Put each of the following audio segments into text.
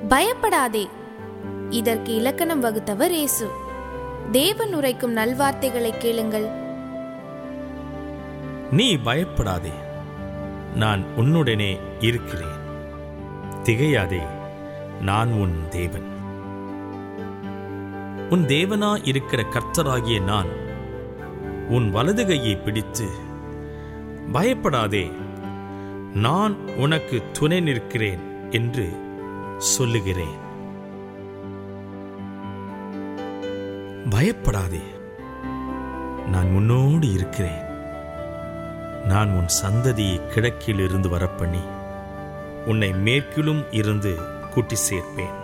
பயப்படாதே. இதற்கு இலக்கணம் வகுத்தவர் இயேசு. தேவன் உரைக்கும் நல்வார்த்தைகளை கேளுங்கள். நீ பயப்படாதே, நான் உன்னுடனே இருக்கிறேன். திகையாதே, நான் உன் தேவன். உன் தேவனா இருக்கிற கர்த்தராகிய நான் உன் வலது கையை பிடித்து, பயப்படாதே, நான் உனக்கு துணை நிற்கிறேன் என்று சொல்லுகிறேன். பயப்படாதே, நான் உன்னோடு இருக்கிறேன். நான் உன் சந்ததியை கிழக்கில் இருந்து வரப்பண்ணி உன்னை மேற்கிலும் இருந்து கூட்டி சேர்ப்பேன்.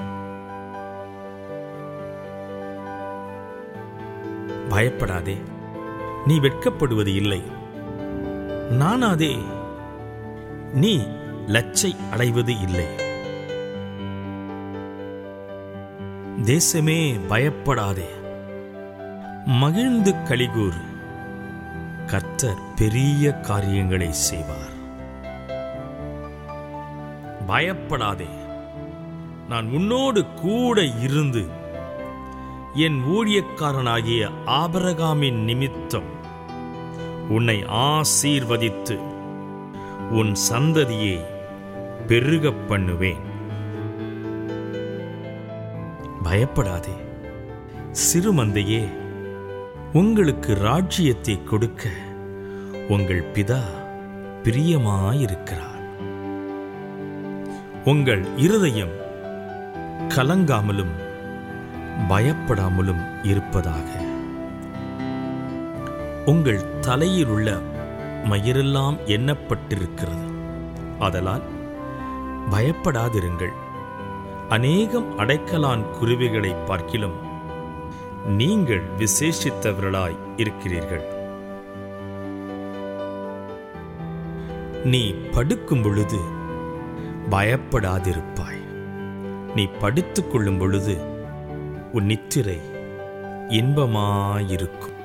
பயப்படாதே, நீ வெட்கப்படுவது இல்லை. நானாதே, நீ லச்சை அடைவது இல்லை. தேசமே பயப்படாதே, மகிழ்ந்து களிகூர். கர்த்தர் பெரிய காரியங்களை செய்வார். பயப்படாதே, நான் உன்னோடு கூட இருந்து என் ஊழியக்காரனாகிய ஆபிரகாமின் நிமித்தம் உன்னை ஆசீர்வதித்து உன் சந்ததியை பெருகப் பண்ணுவேன். பயப்படாதே, சிறுமந்தையே, உங்களுக்கு ராஜ்யத்தை கொடுக்க உங்கள் பிதா பிரியமாயிருக்கிறார். உங்கள் இருதயம் கலங்காமலும் பயப்படாமலும் இருப்பதாக. உங்கள் தலையில் உள்ள மயிரெல்லாம் எண்ணப்பட்டிருக்கிறது. ஆதலால் பயப்படாதிருங்கள். அநேகம் அடைக்கலான் குருவிகளை பார்க்கிலும் நீங்கள் விசேஷித்தவர்களாய் இருக்கிறீர்கள். நீ படுக்கும் பொழுது பயப்படாதிருப்பாய். நீ படுத்துக் கொள்ளும் பொழுது உன் நித்திரை இன்பமாயிருக்கும்.